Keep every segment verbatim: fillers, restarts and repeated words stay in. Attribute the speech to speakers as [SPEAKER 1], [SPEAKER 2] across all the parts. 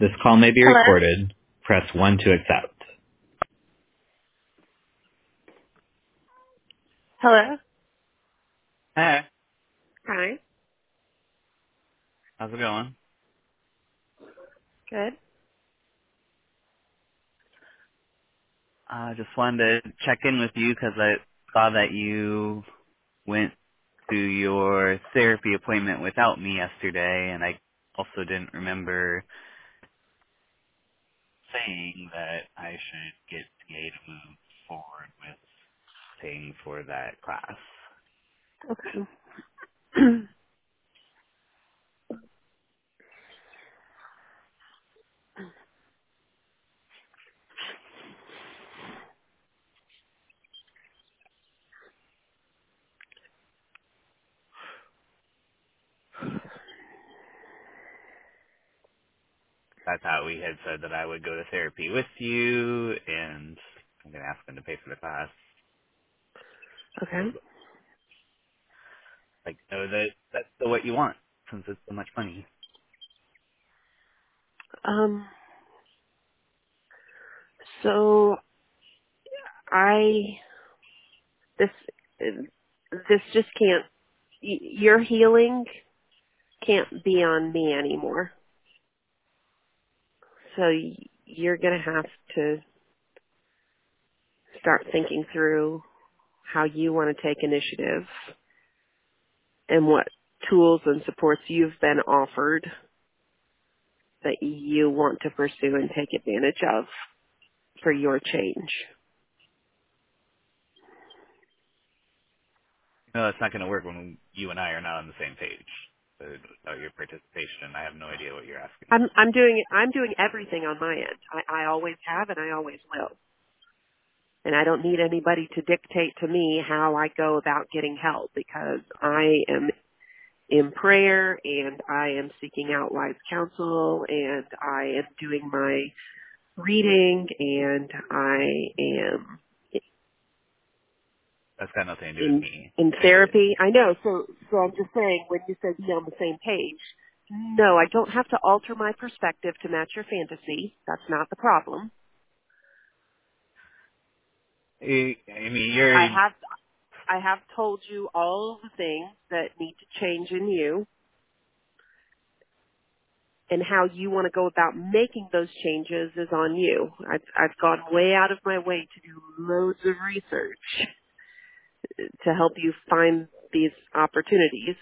[SPEAKER 1] This call may be
[SPEAKER 2] Hello?
[SPEAKER 1] recorded. Press one to accept.
[SPEAKER 2] Hello?
[SPEAKER 1] Hey,
[SPEAKER 2] Hi.
[SPEAKER 1] how's it going?
[SPEAKER 2] Good.
[SPEAKER 1] I uh, just wanted to check in with you because I saw that you went to your therapy appointment without me yesterday, and I also didn't remember saying that I should get T A to move forward with paying for that class.
[SPEAKER 2] Okay.
[SPEAKER 1] That's how we had said that I would go to therapy with you, and I'm going to ask them to pay for the class.
[SPEAKER 2] Okay.
[SPEAKER 1] So like know that that's still what you want since it's so much money.
[SPEAKER 2] Um, so I, this, this just can't, y- your healing can't be on me anymore. So y- you're going to have to start thinking through how you want to take initiative and what tools and supports you've been offered that you want to pursue and take advantage of for your change.
[SPEAKER 1] No, it's not going to work when you and I are not on the same page. So without your participation, I have no idea what you're asking.
[SPEAKER 2] I'm I'm doing I'm doing everything on my end. I, I always have and I always will. And I don't need anybody to dictate to me how I go about getting help because I am in prayer and I am seeking out wise counsel and I am doing my reading and I am
[SPEAKER 1] That's got nothing to do with
[SPEAKER 2] in
[SPEAKER 1] me.
[SPEAKER 2] in
[SPEAKER 1] I get it.
[SPEAKER 2] therapy. I know. So so I'm just saying when you said be on the same page, no, I don't have to alter my perspective to match your fantasy. That's not the problem.
[SPEAKER 1] I I mean,
[SPEAKER 2] I
[SPEAKER 1] you're
[SPEAKER 2] have I have told you all the things that need to change in you and how you want to go about making those changes is on you. I've I've gone way out of my way to do loads of research to help you find these opportunities.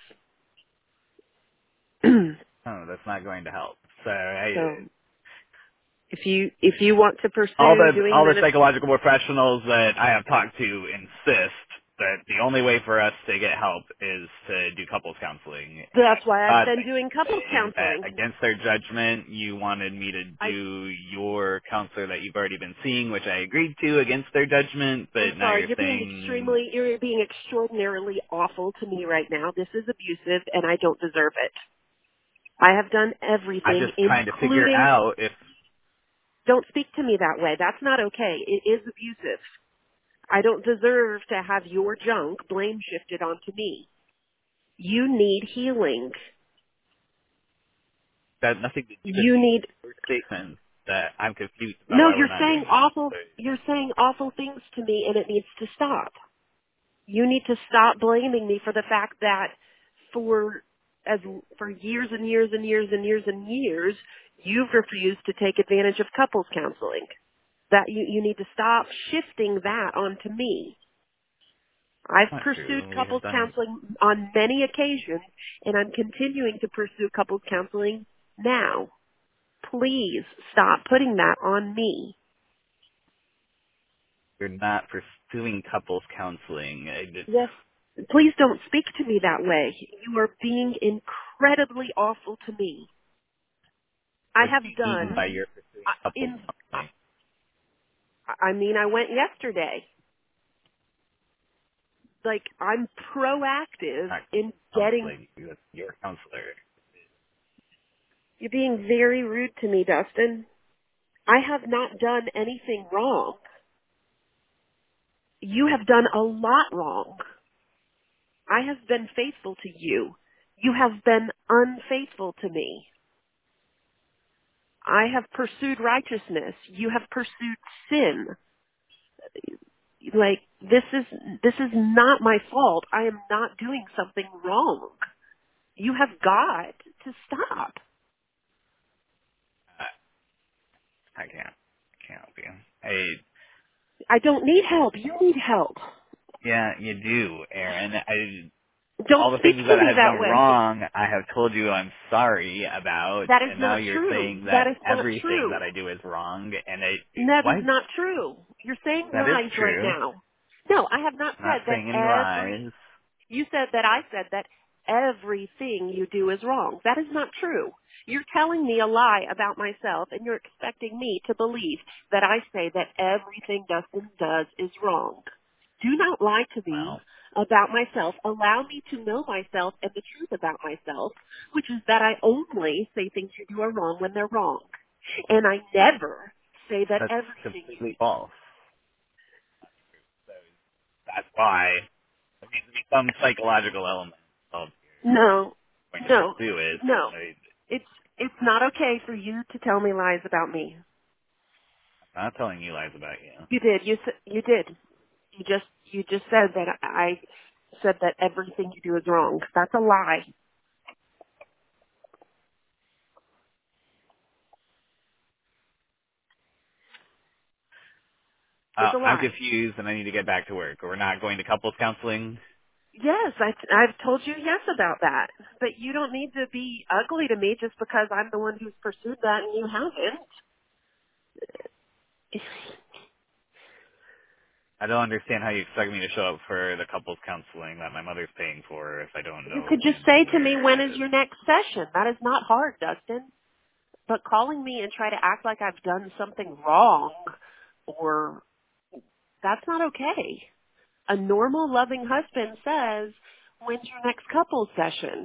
[SPEAKER 1] oh, that's not going to help. So I,
[SPEAKER 2] So if you if you want to
[SPEAKER 1] all
[SPEAKER 2] pursue
[SPEAKER 1] the
[SPEAKER 2] doing
[SPEAKER 1] all the
[SPEAKER 2] the
[SPEAKER 1] psychological professionals that I have talked to insist that the only way for us to get help is to do couples counseling.
[SPEAKER 2] that's why I've
[SPEAKER 1] Uh,
[SPEAKER 2] been doing couples
[SPEAKER 1] saying that
[SPEAKER 2] counseling.
[SPEAKER 1] against their judgment, you wanted me to
[SPEAKER 2] I
[SPEAKER 1] do your counselor that you've already been seeing, which I agreed to against their judgment,
[SPEAKER 2] I'm
[SPEAKER 1] but now
[SPEAKER 2] sorry,
[SPEAKER 1] you're
[SPEAKER 2] you're being
[SPEAKER 1] saying
[SPEAKER 2] extremely you're being extraordinarily awful to me right now. This is abusive and I don't deserve it. I have done
[SPEAKER 1] I'm
[SPEAKER 2] everything,
[SPEAKER 1] just trying to figure
[SPEAKER 2] including,
[SPEAKER 1] out if
[SPEAKER 2] don't speak to me that way. That's not okay. It is abusive. I don't deserve to have your junk blame shifted onto me. You need healing.
[SPEAKER 1] that has nothing to do with
[SPEAKER 2] You need,
[SPEAKER 1] your statement that I'm confused about
[SPEAKER 2] no,
[SPEAKER 1] why we're
[SPEAKER 2] you're
[SPEAKER 1] not
[SPEAKER 2] saying
[SPEAKER 1] doing that.
[SPEAKER 2] awful, you're saying awful things to me and it needs to stop. You need to stop blaming me for the fact that for, as, for years and years and years and years and years, you've refused to take advantage of couples counseling. That you, you need to stop shifting that onto me. I've
[SPEAKER 1] Not
[SPEAKER 2] pursued
[SPEAKER 1] true. We have
[SPEAKER 2] couples
[SPEAKER 1] done
[SPEAKER 2] counseling on many occasions, and I'm continuing to pursue couples counseling now. Please stop putting that on me.
[SPEAKER 1] You're not pursuing couples counseling. I just,
[SPEAKER 2] Yes. Please don't speak to me that way. You are being incredibly awful to me. I
[SPEAKER 1] what
[SPEAKER 2] have
[SPEAKER 1] do you mean
[SPEAKER 2] done,
[SPEAKER 1] by you're pursuing
[SPEAKER 2] I-
[SPEAKER 1] couples
[SPEAKER 2] in,
[SPEAKER 1] counseling?
[SPEAKER 2] I mean, I went yesterday. Like, I'm proactive
[SPEAKER 1] Not
[SPEAKER 2] in getting,
[SPEAKER 1] counseling. You're you're a counselor.
[SPEAKER 2] you're being very rude to me, Dustin. I have not done anything wrong. You have done a lot wrong. I have been faithful to you. You have been unfaithful to me. I have pursued righteousness. You have pursued sin. Like, this is, this is not my fault. I am not doing something wrong. You have got to stop.
[SPEAKER 1] I, I can't. I can't help you. I,
[SPEAKER 2] I don't need help. You need help.
[SPEAKER 1] yeah, you do, Aaron. I,
[SPEAKER 2] Don't
[SPEAKER 1] all the
[SPEAKER 2] speak
[SPEAKER 1] things
[SPEAKER 2] to
[SPEAKER 1] that
[SPEAKER 2] me
[SPEAKER 1] have
[SPEAKER 2] that
[SPEAKER 1] been
[SPEAKER 2] way.
[SPEAKER 1] wrong, I have told you I'm sorry about,
[SPEAKER 2] That is
[SPEAKER 1] and now
[SPEAKER 2] not
[SPEAKER 1] you're
[SPEAKER 2] true.
[SPEAKER 1] saying
[SPEAKER 2] That
[SPEAKER 1] that
[SPEAKER 2] is not
[SPEAKER 1] everything
[SPEAKER 2] true.
[SPEAKER 1] that I do is wrong, and I,
[SPEAKER 2] That is
[SPEAKER 1] why?
[SPEAKER 2] not true. You're saying
[SPEAKER 1] That is
[SPEAKER 2] lies right
[SPEAKER 1] true.
[SPEAKER 2] now. No, I have not
[SPEAKER 1] I'm not
[SPEAKER 2] said that
[SPEAKER 1] saying any
[SPEAKER 2] every,
[SPEAKER 1] lies.
[SPEAKER 2] you said that I said that everything you do is wrong. That is not true. You're telling me a lie about myself and you're expecting me to believe that I say that everything Dustin does is wrong. Do not lie to me
[SPEAKER 1] Well,
[SPEAKER 2] about myself. Allow me to know myself and the truth about myself, which is that I only say things you do are wrong when they're wrong. And I never say that
[SPEAKER 1] that's
[SPEAKER 2] everything you
[SPEAKER 1] completely false. So that's why there needs to be some psychological element of
[SPEAKER 2] no,
[SPEAKER 1] going to
[SPEAKER 2] no,
[SPEAKER 1] pursue it.
[SPEAKER 2] no.
[SPEAKER 1] I,
[SPEAKER 2] It's it's not okay for you to tell me lies about me.
[SPEAKER 1] I'm not telling you lies about you.
[SPEAKER 2] You did. You s- you did. You just you just said that I said that everything you do is wrong. That's a lie.
[SPEAKER 1] Uh,
[SPEAKER 2] It's a
[SPEAKER 1] I'm
[SPEAKER 2] lie.
[SPEAKER 1] confused and I need to get back to work. We're not going to couples counseling.
[SPEAKER 2] Yes, I I've told you yes about that. But you don't need to be ugly to me just because I'm the one who's pursued that and you haven't.
[SPEAKER 1] I don't understand how you expect me to show up for the couples counseling that my mother's paying for if I don't
[SPEAKER 2] You
[SPEAKER 1] know
[SPEAKER 2] could just
[SPEAKER 1] when
[SPEAKER 2] say
[SPEAKER 1] and
[SPEAKER 2] to me,
[SPEAKER 1] where
[SPEAKER 2] when
[SPEAKER 1] it
[SPEAKER 2] is
[SPEAKER 1] is.
[SPEAKER 2] your next session? That is not hard, Dustin. But calling me and try to act like I've done something wrong or that's not okay. A normal loving husband says, when's your next couple session?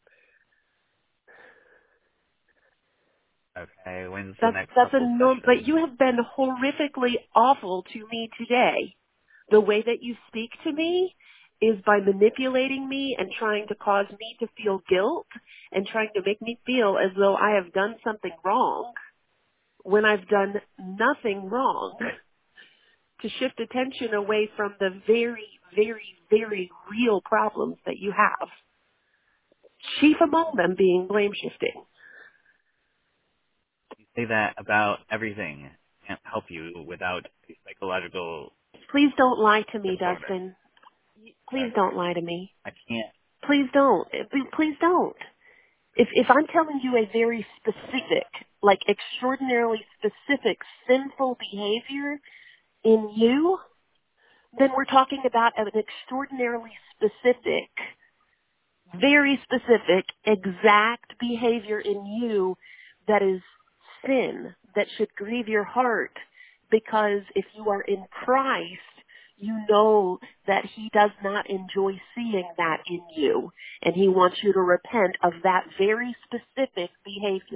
[SPEAKER 1] Okay, when's the
[SPEAKER 2] That's,
[SPEAKER 1] next
[SPEAKER 2] that's a
[SPEAKER 1] couples
[SPEAKER 2] norm, but you
[SPEAKER 1] session?
[SPEAKER 2] have been horrifically awful to me today. The way that you speak to me is by manipulating me and trying to cause me to feel guilt and trying to make me feel as though I have done something wrong when I've done nothing wrong, to shift attention away from the very, very, very real problems that you have. Chief among them being blame shifting.
[SPEAKER 1] You say that about everything. I can't help you without a psychological
[SPEAKER 2] Please don't lie to me,
[SPEAKER 1] component.
[SPEAKER 2] Dustin. Please
[SPEAKER 1] Okay.
[SPEAKER 2] don't lie to me.
[SPEAKER 1] I can't.
[SPEAKER 2] Please don't. Please don't. If if I'm telling you a very specific, like extraordinarily specific sinful behavior in you, then we're talking about an extraordinarily specific, very specific, exact behavior in you that is sin, that should grieve your heart. Because if you are in Christ, you know that He does not enjoy seeing that in you. And He wants you to repent of that very specific behavior.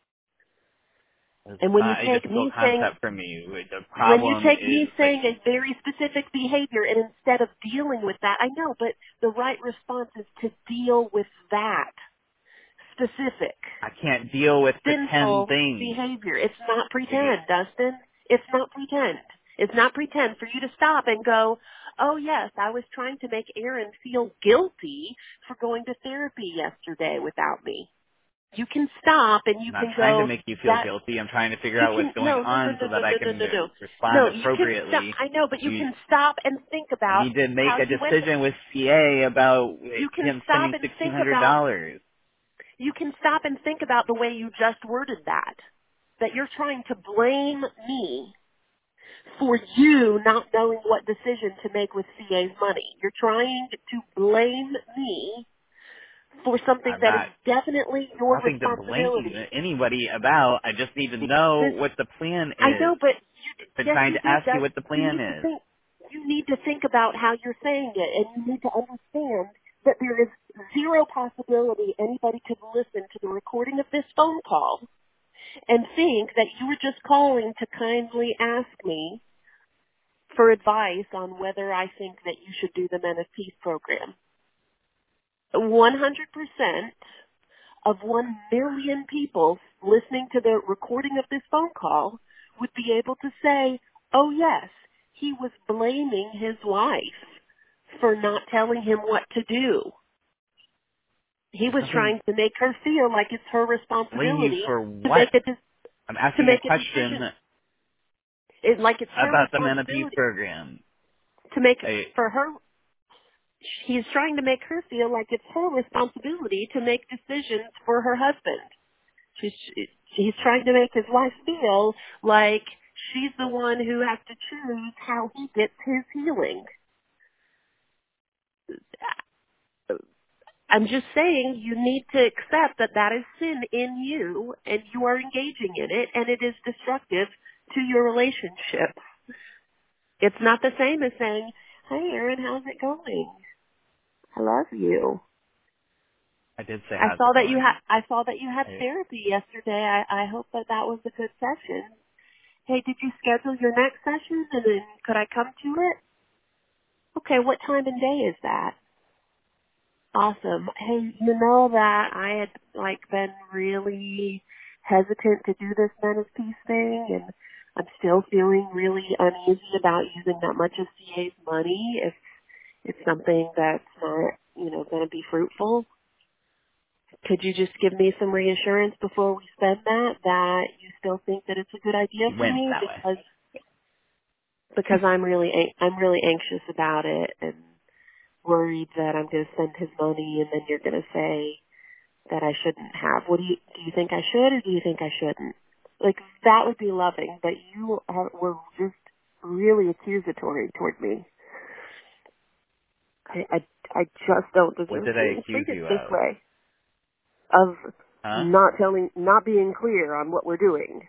[SPEAKER 1] It's
[SPEAKER 2] And when you
[SPEAKER 1] not a
[SPEAKER 2] take
[SPEAKER 1] difficult
[SPEAKER 2] me saying,
[SPEAKER 1] concept for me. The
[SPEAKER 2] when you
[SPEAKER 1] problem
[SPEAKER 2] take
[SPEAKER 1] is
[SPEAKER 2] me
[SPEAKER 1] that
[SPEAKER 2] saying a very specific behavior and instead of dealing with that, I know, but the right response is to deal with that specific,
[SPEAKER 1] I can't deal with pretend
[SPEAKER 2] sinful
[SPEAKER 1] things.
[SPEAKER 2] behavior. It's not
[SPEAKER 1] You-
[SPEAKER 2] pretend, Dustin. It's not pretend. It's not pretend for you to stop and go, oh yes, I was trying to make Aaron feel guilty for going to therapy yesterday without me. You can stop and
[SPEAKER 1] I'm
[SPEAKER 2] you
[SPEAKER 1] not
[SPEAKER 2] can
[SPEAKER 1] trying to
[SPEAKER 2] go,
[SPEAKER 1] make you feel
[SPEAKER 2] that
[SPEAKER 1] guilty. I'm trying to figure
[SPEAKER 2] you
[SPEAKER 1] out what's
[SPEAKER 2] can
[SPEAKER 1] going
[SPEAKER 2] no no no
[SPEAKER 1] on so
[SPEAKER 2] no no
[SPEAKER 1] that I
[SPEAKER 2] no no
[SPEAKER 1] can
[SPEAKER 2] no no
[SPEAKER 1] respond
[SPEAKER 2] no you can stop.
[SPEAKER 1] appropriately.
[SPEAKER 2] I know, but you
[SPEAKER 1] You,
[SPEAKER 2] can stop and think
[SPEAKER 1] I
[SPEAKER 2] about
[SPEAKER 1] need to make
[SPEAKER 2] how
[SPEAKER 1] a
[SPEAKER 2] you went.
[SPEAKER 1] decision with C A about
[SPEAKER 2] You can
[SPEAKER 1] him
[SPEAKER 2] stop
[SPEAKER 1] spending
[SPEAKER 2] and
[SPEAKER 1] sixteen
[SPEAKER 2] think
[SPEAKER 1] hundred
[SPEAKER 2] about.
[SPEAKER 1] dollars.
[SPEAKER 2] You can stop and think about the way you just worded that. That you're trying to blame me for you not knowing what decision to make with C A's money. You're trying to blame me for something
[SPEAKER 1] I'm
[SPEAKER 2] that is
[SPEAKER 1] not
[SPEAKER 2] definitely
[SPEAKER 1] There's
[SPEAKER 2] your
[SPEAKER 1] nothing to blame
[SPEAKER 2] responsibility.
[SPEAKER 1] anybody about. I just need to know
[SPEAKER 2] This
[SPEAKER 1] what the plan
[SPEAKER 2] I
[SPEAKER 1] is.
[SPEAKER 2] know, but
[SPEAKER 1] I've been
[SPEAKER 2] yes,
[SPEAKER 1] trying
[SPEAKER 2] you
[SPEAKER 1] to
[SPEAKER 2] did.
[SPEAKER 1] ask you
[SPEAKER 2] Does
[SPEAKER 1] what the
[SPEAKER 2] you
[SPEAKER 1] plan
[SPEAKER 2] need to
[SPEAKER 1] is.
[SPEAKER 2] think? You need to think about how you're saying it, and you need to understand that there is zero possibility anybody could listen to the recording of this phone call and think that you were just calling to kindly ask me for advice on whether I think that you should do the Men of Peace program. one hundred percent of one million people listening to the recording of this phone call would be able to say, oh yes, he was blaming his wife for not telling him what to do. He
[SPEAKER 1] There's
[SPEAKER 2] was
[SPEAKER 1] nothing
[SPEAKER 2] trying to make her feel like it's her
[SPEAKER 1] blame you
[SPEAKER 2] responsibility
[SPEAKER 1] for
[SPEAKER 2] to
[SPEAKER 1] what?
[SPEAKER 2] make a de-
[SPEAKER 1] I'm
[SPEAKER 2] to
[SPEAKER 1] asking a
[SPEAKER 2] make a
[SPEAKER 1] question
[SPEAKER 2] decision. It, like it's her
[SPEAKER 1] about the Menopause
[SPEAKER 2] responsibility
[SPEAKER 1] program.
[SPEAKER 2] to make
[SPEAKER 1] I,
[SPEAKER 2] for her. He's trying to make her feel like it's her responsibility to make decisions for her husband. She's, he's trying to make his wife feel like she's the one who has to choose how he gets his healing. I'm just saying you need to accept that that is sin in you and you are engaging in it and it is destructive to your relationship. It's not the same as saying, hey Erin, how's it going? I love you.
[SPEAKER 1] I did say
[SPEAKER 2] I
[SPEAKER 1] how's
[SPEAKER 2] saw
[SPEAKER 1] it
[SPEAKER 2] that you
[SPEAKER 1] going.
[SPEAKER 2] had, I saw that you had
[SPEAKER 1] I,
[SPEAKER 2] therapy yesterday. I, I hope that that was a good session. Hey, did you schedule your next session and then could I come to it? Okay, what time and day is that? Awesome. Hey, you know that I had like been really hesitant to do this Menace Peace thing and I'm still feeling really uneasy about using that much of C A's money if it's something that's not, you know, going to be fruitful. Could you just give me some reassurance before we spend that, that you still think that it's a good idea
[SPEAKER 1] he
[SPEAKER 2] for
[SPEAKER 1] went
[SPEAKER 2] me?
[SPEAKER 1] that way.
[SPEAKER 2] Because, because I'm really, an- I'm really anxious about it and worried that I'm going to spend his money and then you're going to say that I shouldn't have. What do you, do you think I should or do you think I shouldn't? Like, that would be loving, but you are, were just really accusatory toward me. I, I, I just don't
[SPEAKER 1] What
[SPEAKER 2] deserve
[SPEAKER 1] did I
[SPEAKER 2] being
[SPEAKER 1] accuse
[SPEAKER 2] treated
[SPEAKER 1] you
[SPEAKER 2] this
[SPEAKER 1] of?
[SPEAKER 2] way. Of
[SPEAKER 1] Huh?
[SPEAKER 2] not telling, not being clear on what we're doing.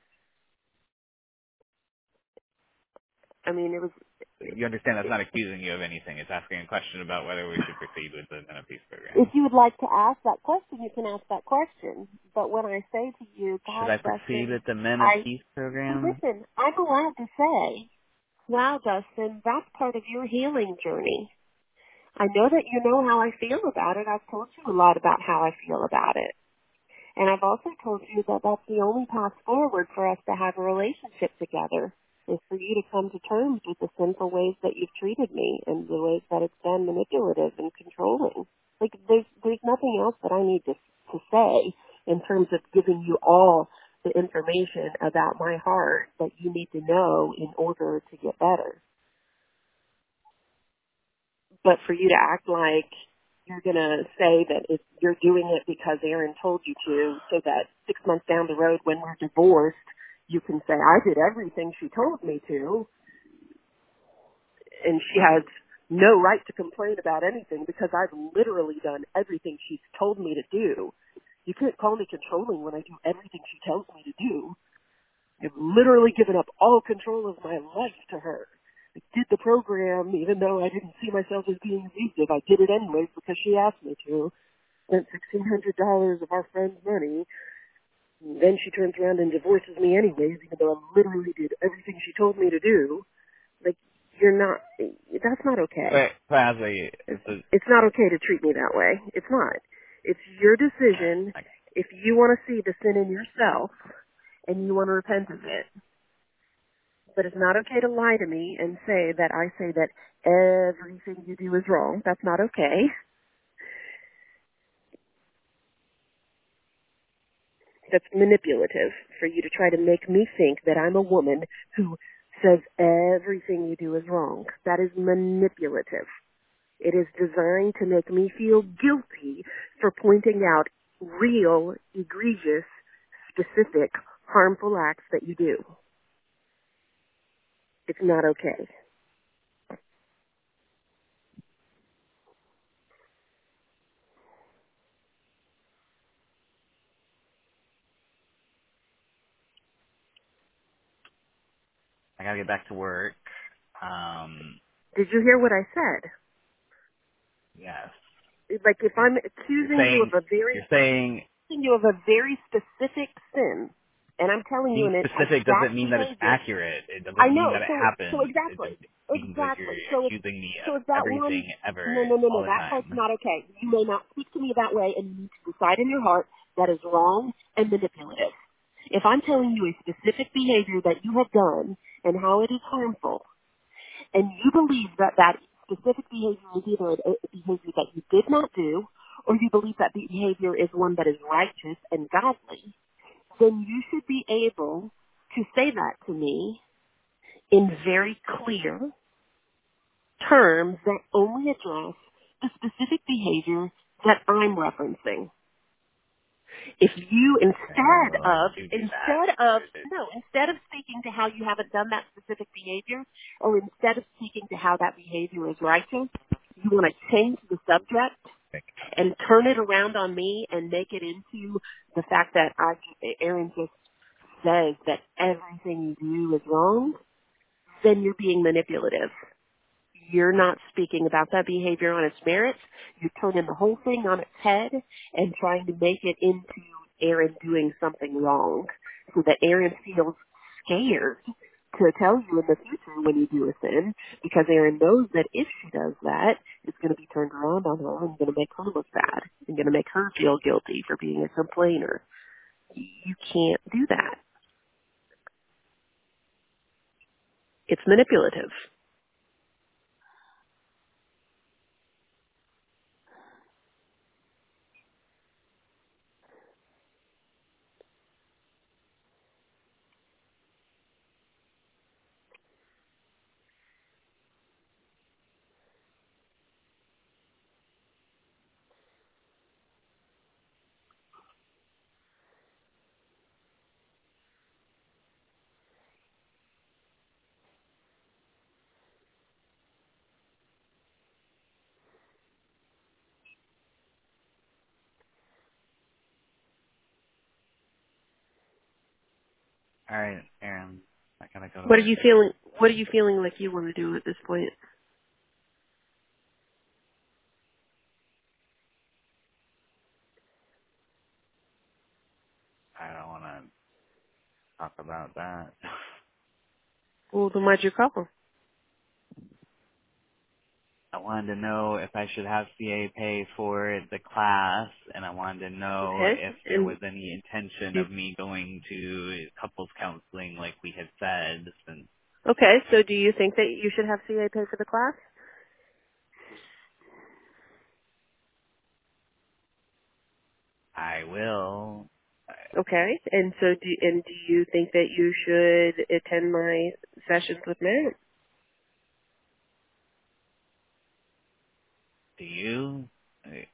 [SPEAKER 2] I mean, it was,
[SPEAKER 1] You understand that's not accusing you of anything. It's asking a question about whether we should proceed with the Menopause
[SPEAKER 2] if
[SPEAKER 1] program.
[SPEAKER 2] you would like to ask that question, you can ask that question. But when I say to you,
[SPEAKER 1] Should
[SPEAKER 2] gosh,
[SPEAKER 1] I proceed
[SPEAKER 2] Dustin,
[SPEAKER 1] with the
[SPEAKER 2] I,
[SPEAKER 1] Menopause
[SPEAKER 2] hey,
[SPEAKER 1] program?
[SPEAKER 2] listen, I'm allowed to say, wow, Dustin, that's part of your healing journey. I know that you know how I feel about it. I've told you a lot about how I feel about it. And I've also told you that that's the only path forward for us to have a relationship together is for you to come to terms with the sinful ways that you've treated me and the ways that it's been manipulative and controlling. Like there's there's nothing else that I need to to say in terms of giving you all the information about my heart that you need to know in order to get better. But for you to act like you're going to say that if you're doing it because Erin told you to, so that six months down the road when we're divorced, you can say, I did everything she told me to, and she has no right to complain about anything because I've literally done everything she's told me to do. You can't call me controlling when I do everything she tells me to do. I've literally given up all control of my life to her. I did the program even though I didn't see myself as being abusive. I did it anyways because she asked me to. Spent sixteen hundred dollars of our friend's money. And then she turns around and divorces me anyways, even though I literally did everything she told me to do. Like, you're not, that's not okay.
[SPEAKER 1] Wait, Plaza,
[SPEAKER 2] It's,
[SPEAKER 1] this is,
[SPEAKER 2] it's not okay to treat me that way. It's not. It's your
[SPEAKER 1] alright,
[SPEAKER 2] decision.
[SPEAKER 1] okay.
[SPEAKER 2] If you want to see the sin in yourself and you want to repent of it, but it's not okay to lie to me and say that I say that everything you do is wrong. That's not okay. That's manipulative for you to try to make me think that I'm a woman who says everything you do is wrong. That is manipulative. It is designed to make me feel guilty for pointing out real, egregious, specific, harmful acts that you do. It's not okay.
[SPEAKER 1] I gotta get back to work. Um,
[SPEAKER 2] Did you hear what I said?
[SPEAKER 1] yes.
[SPEAKER 2] Like if I'm
[SPEAKER 1] You're
[SPEAKER 2] accusing you of
[SPEAKER 1] saying,
[SPEAKER 2] a very
[SPEAKER 1] you're saying,
[SPEAKER 2] you of a very specific sin. And I'm telling you
[SPEAKER 1] Being
[SPEAKER 2] an
[SPEAKER 1] specific doesn't
[SPEAKER 2] exact
[SPEAKER 1] mean that it's
[SPEAKER 2] behavior.
[SPEAKER 1] accurate. It
[SPEAKER 2] I
[SPEAKER 1] doesn't mean
[SPEAKER 2] know.
[SPEAKER 1] that it
[SPEAKER 2] So so
[SPEAKER 1] happened. It
[SPEAKER 2] exactly,
[SPEAKER 1] just means that you're
[SPEAKER 2] exactly. So it's
[SPEAKER 1] accusing me
[SPEAKER 2] so
[SPEAKER 1] of
[SPEAKER 2] it's that one.
[SPEAKER 1] everything ever,
[SPEAKER 2] No, no, no,
[SPEAKER 1] all
[SPEAKER 2] no.
[SPEAKER 1] the
[SPEAKER 2] That part's
[SPEAKER 1] time.
[SPEAKER 2] not okay. You may not speak to me that way, and you need to decide in your heart that is wrong and manipulative. If I'm telling you a specific behavior that you have done and how it is harmful, and you believe that that specific behavior is either a a behavior that you did not do, or you believe that the behavior is one that is righteous and godly, then you should be able to say that to me in very clear terms that only address the specific behavior that I'm referencing. If you,
[SPEAKER 1] Okay, I'm
[SPEAKER 2] instead
[SPEAKER 1] willing
[SPEAKER 2] of,
[SPEAKER 1] to do that.
[SPEAKER 2] instead of, no, instead of speaking to how you haven't done that specific behavior, or instead of speaking to how that behavior is righteous, you want to change the subject and turn it around on me and make it into the fact that I, Aaron just says that everything you do is wrong, then you're being manipulative. You're not speaking about that behavior on its merits. You're turning the whole thing on its head and trying to make it into Aaron doing something wrong so that Aaron feels scared to tell you in the future when you do a sin, because Aaron knows that if she does that, it's going to be turned around on her and going to make her look bad and going to make her feel guilty for being a complainer. You can't do that. It's manipulative.
[SPEAKER 1] All right, Aaron, I gotta go to
[SPEAKER 2] What are
[SPEAKER 1] work.
[SPEAKER 2] you feeling? What are you feeling like you want to do at this point?
[SPEAKER 1] I don't want to talk about that.
[SPEAKER 2] Well, then why'd you call?
[SPEAKER 1] I wanted to know if I should have C A pay for the class, and I wanted to know
[SPEAKER 2] Okay.
[SPEAKER 1] if there
[SPEAKER 2] And
[SPEAKER 1] was any intention
[SPEAKER 2] do,
[SPEAKER 1] of me going to couples counseling like we had said, since
[SPEAKER 2] okay, so do you think that you should have C A pay for the class?
[SPEAKER 1] I will. Uh,
[SPEAKER 2] Okay. And so do and do you think that you should attend my sessions with Matt?
[SPEAKER 1] Do you? I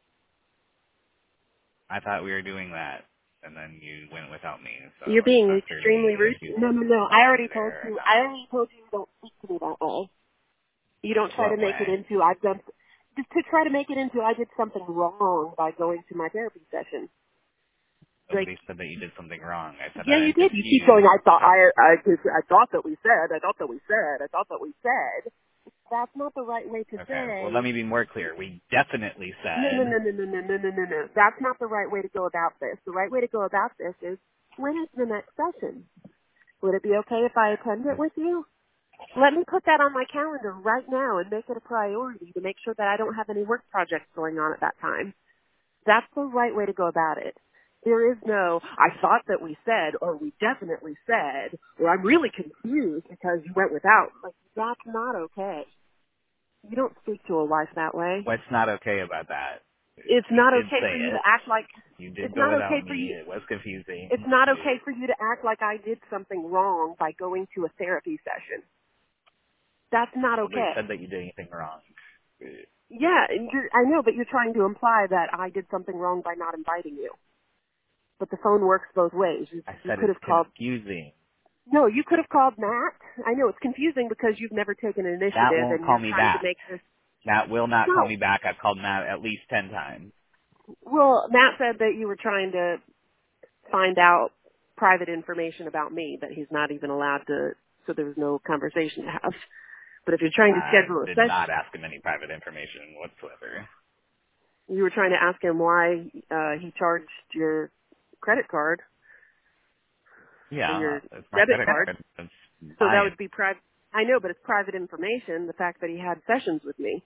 [SPEAKER 1] I thought we were doing that, and then you went without me, so
[SPEAKER 2] You're
[SPEAKER 1] it's
[SPEAKER 2] being
[SPEAKER 1] not fair to me
[SPEAKER 2] extremely
[SPEAKER 1] to
[SPEAKER 2] rude.
[SPEAKER 1] accuse
[SPEAKER 2] No, no, no. I
[SPEAKER 1] somebody
[SPEAKER 2] already told
[SPEAKER 1] there or
[SPEAKER 2] you.
[SPEAKER 1] not.
[SPEAKER 2] I already told you you don't speak to me that way. You don't try to
[SPEAKER 1] What
[SPEAKER 2] make it
[SPEAKER 1] way?
[SPEAKER 2] into I've done just to try to make it into I did something wrong by going to my therapy session. Like,
[SPEAKER 1] Nobody said that you did something wrong. I said that
[SPEAKER 2] yeah, you
[SPEAKER 1] I'm
[SPEAKER 2] did. You keep going.
[SPEAKER 1] confused.
[SPEAKER 2] I thought I, I, I thought that we said. I thought that we said. I thought that we said. That's not the right way to
[SPEAKER 1] Okay, well, let
[SPEAKER 2] say.
[SPEAKER 1] me be more clear. We definitely
[SPEAKER 2] No, no,
[SPEAKER 1] said,
[SPEAKER 2] no, no, no, no, no, no, no, no. That's not the right way to go about this. The right way to go about this is, when is the next session? Would it be okay if I attend it with you? Let me put that on my calendar right now and make it a priority to make sure that I don't have any work projects going on at that time. That's the right way to go about it. There is no, I thought that we said, or we definitely said, or I'm really confused because you went without. Like, that's not okay. You don't speak to a wife that way.
[SPEAKER 1] what's not okay about that?
[SPEAKER 2] It's
[SPEAKER 1] You
[SPEAKER 2] not
[SPEAKER 1] did
[SPEAKER 2] okay
[SPEAKER 1] say
[SPEAKER 2] for you to
[SPEAKER 1] it.
[SPEAKER 2] act like,
[SPEAKER 1] You
[SPEAKER 2] it's
[SPEAKER 1] did go
[SPEAKER 2] not okay
[SPEAKER 1] without
[SPEAKER 2] for
[SPEAKER 1] me.
[SPEAKER 2] you,
[SPEAKER 1] It was
[SPEAKER 2] it's
[SPEAKER 1] confusing.
[SPEAKER 2] not okay
[SPEAKER 1] It-
[SPEAKER 2] for you to act like I did something wrong by going to a therapy session. That's not
[SPEAKER 1] Nobody
[SPEAKER 2] okay.
[SPEAKER 1] said that you did anything wrong.
[SPEAKER 2] Yeah, and you're, I know, but you're trying to imply that I did something wrong by not inviting you. But the phone works both ways. You,
[SPEAKER 1] I
[SPEAKER 2] you
[SPEAKER 1] said
[SPEAKER 2] could
[SPEAKER 1] it's
[SPEAKER 2] have called,
[SPEAKER 1] confusing.
[SPEAKER 2] no, you could have called Matt. I know it's confusing because you've never taken an
[SPEAKER 1] That
[SPEAKER 2] initiative
[SPEAKER 1] won't
[SPEAKER 2] and
[SPEAKER 1] call
[SPEAKER 2] you're
[SPEAKER 1] me
[SPEAKER 2] trying to
[SPEAKER 1] back.
[SPEAKER 2] make this,
[SPEAKER 1] That will not call
[SPEAKER 2] no.
[SPEAKER 1] me back. I've called Matt at least ten times.
[SPEAKER 2] Well, Matt said that you were trying to find out private information about me that he's not even allowed to, so there was no conversation to have. But if you're trying to
[SPEAKER 1] I
[SPEAKER 2] schedule a
[SPEAKER 1] did
[SPEAKER 2] session,
[SPEAKER 1] not ask him any private information whatsoever.
[SPEAKER 2] you were trying to ask him why uh, he charged your credit card. or
[SPEAKER 1] Yeah,
[SPEAKER 2] your
[SPEAKER 1] it's my
[SPEAKER 2] debit
[SPEAKER 1] credit
[SPEAKER 2] card.
[SPEAKER 1] card. It's
[SPEAKER 2] So that
[SPEAKER 1] mine.
[SPEAKER 2] would be private. I know, but it's private information, the fact that he had sessions with me.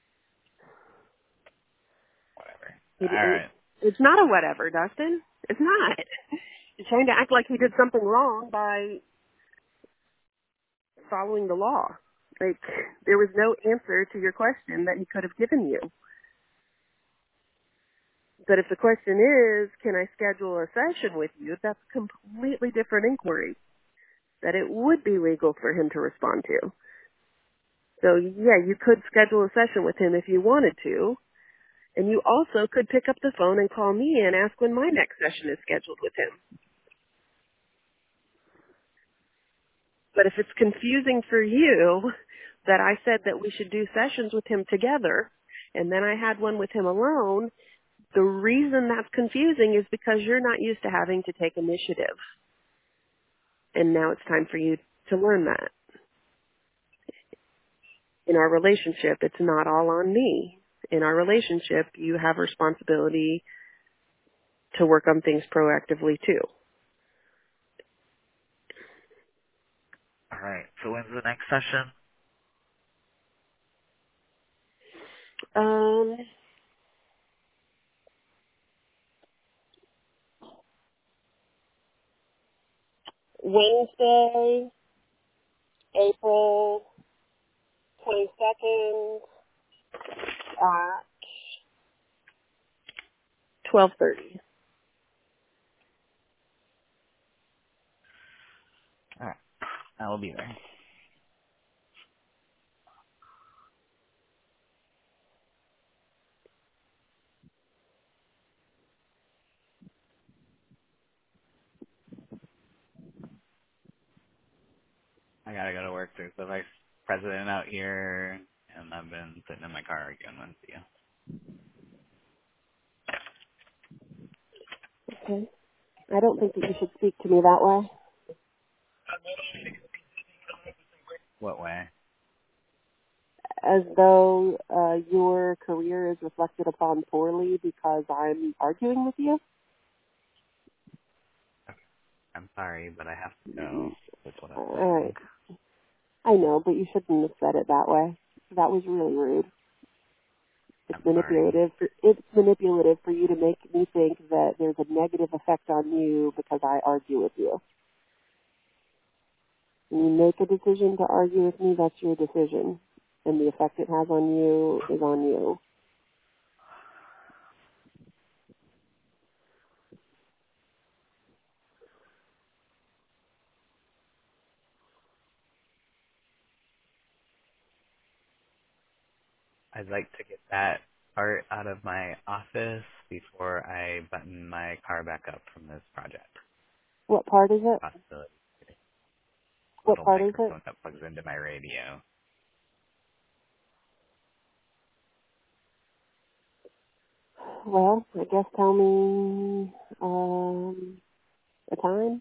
[SPEAKER 1] Whatever.
[SPEAKER 2] It,
[SPEAKER 1] All
[SPEAKER 2] it,
[SPEAKER 1] right.
[SPEAKER 2] it's not a whatever, Dustin. It's not. You're trying to act like he did something wrong by following the law. Like, there was no answer to your question that he could have given you. But if the question is, can I schedule a session with you, that's a completely different inquiry that it would be legal for him to respond to. So yeah, you could schedule a session with him if you wanted to, and you also could pick up the phone and call me and ask when my next session is scheduled with him. But if it's confusing for you that I said that we should do sessions with him together, and then I had one with him alone, the reason that's confusing is because you're not used to having to take initiative. And now it's time for you to learn that. In our relationship, it's not all on me. In our relationship, you have responsibility to work on things proactively too.
[SPEAKER 1] All right. So when's the next session?
[SPEAKER 2] Um, Wednesday, April twenty-second at twelve thirty.
[SPEAKER 1] All right. I will be there. I gotta go to work. There's the vice president out here, and I've been sitting in my car arguing with you.
[SPEAKER 2] Okay. I don't think that you should speak to me that way,
[SPEAKER 1] What way?
[SPEAKER 2] as though uh, your career is reflected upon poorly because I'm arguing with you.
[SPEAKER 1] I'm sorry, but I have to go. That's what I'm
[SPEAKER 2] All
[SPEAKER 1] saying.
[SPEAKER 2] right. I know, but you shouldn't have said it that way. That was really rude. It's
[SPEAKER 1] I'm sorry.
[SPEAKER 2] manipulative. For, it's manipulative for you to make me think that there's a negative effect on you because I argue with you. When you make a decision to argue with me, that's your decision. And the effect it has on you is on you.
[SPEAKER 1] I'd like to get that part out of my office before I button my car back up from this project.
[SPEAKER 2] What part is it?
[SPEAKER 1] Possibility.
[SPEAKER 2] What
[SPEAKER 1] Little
[SPEAKER 2] part is it?
[SPEAKER 1] microphone that plugs into my radio.
[SPEAKER 2] Well, I guess tell me um, a time.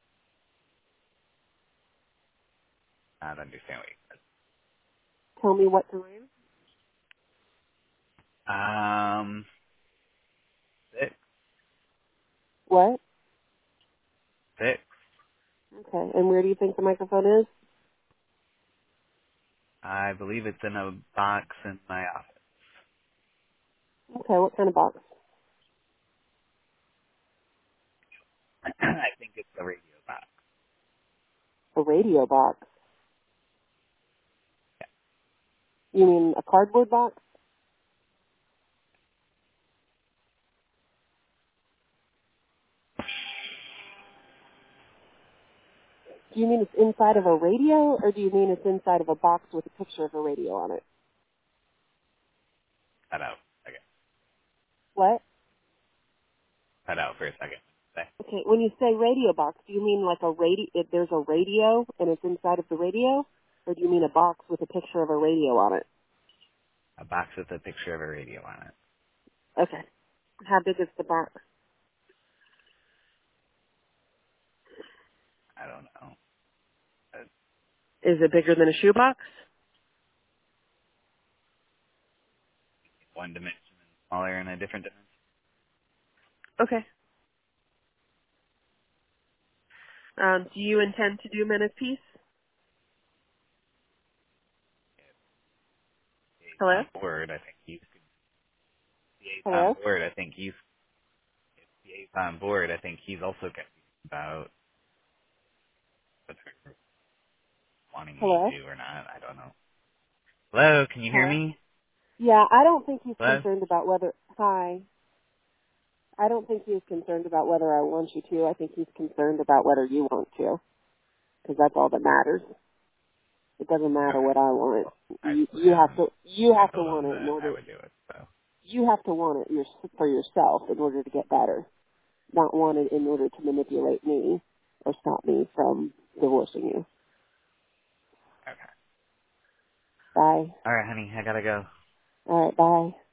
[SPEAKER 1] I don't understand what you
[SPEAKER 2] Tell me what time.
[SPEAKER 1] said. Um, six,
[SPEAKER 2] What?
[SPEAKER 1] six.
[SPEAKER 2] Okay. And where do you think the microphone is?
[SPEAKER 1] I believe it's in a box in my office.
[SPEAKER 2] Okay. What kind of box?
[SPEAKER 1] I think it's a radio box.
[SPEAKER 2] A radio box. You mean a cardboard box? Do you mean it's inside of a radio, or do you mean it's inside of a box with a picture of a radio on it?
[SPEAKER 1] Cut out. Okay.
[SPEAKER 2] What?
[SPEAKER 1] Cut out for a second. Say,
[SPEAKER 2] Okay, when you say radio box, do you mean like a radio, if there's a radio and it's inside of the radio? Or do you mean a box with a picture of a radio on it?
[SPEAKER 1] a box with a picture of a radio on it.
[SPEAKER 2] Okay. How big is the box?
[SPEAKER 1] I don't know. It's
[SPEAKER 2] Is it bigger than a shoebox?
[SPEAKER 1] one dimension and smaller in a different dimension.
[SPEAKER 2] Okay. Um, do you intend to do men of peace? Hello?
[SPEAKER 1] On board, I think he's he's on
[SPEAKER 2] Hello?
[SPEAKER 1] board. I think he's he's on board. I think he's also confused about whether they're wanting me
[SPEAKER 2] Hello?
[SPEAKER 1] to or not. I don't know. Hello, can you hear
[SPEAKER 2] Hello?
[SPEAKER 1] me?
[SPEAKER 2] Yeah, I don't think he's
[SPEAKER 1] Hello?
[SPEAKER 2] concerned about whether, hi, I don't think he's concerned about whether I want you to. I think he's concerned about whether you want to, because that's all that matters. It doesn't matter
[SPEAKER 1] Okay.
[SPEAKER 2] what I want.
[SPEAKER 1] Well, I
[SPEAKER 2] You,
[SPEAKER 1] told
[SPEAKER 2] you have
[SPEAKER 1] him
[SPEAKER 2] to, you
[SPEAKER 1] I
[SPEAKER 2] have to
[SPEAKER 1] told
[SPEAKER 2] want
[SPEAKER 1] him
[SPEAKER 2] it in
[SPEAKER 1] that I
[SPEAKER 2] order,
[SPEAKER 1] would do it. So
[SPEAKER 2] you have to want it your, for yourself in order to get better, not want it in order to manipulate me or stop me from divorcing you.
[SPEAKER 1] okay.
[SPEAKER 2] Bye.
[SPEAKER 1] All right, honey, I gotta go.
[SPEAKER 2] All right, bye.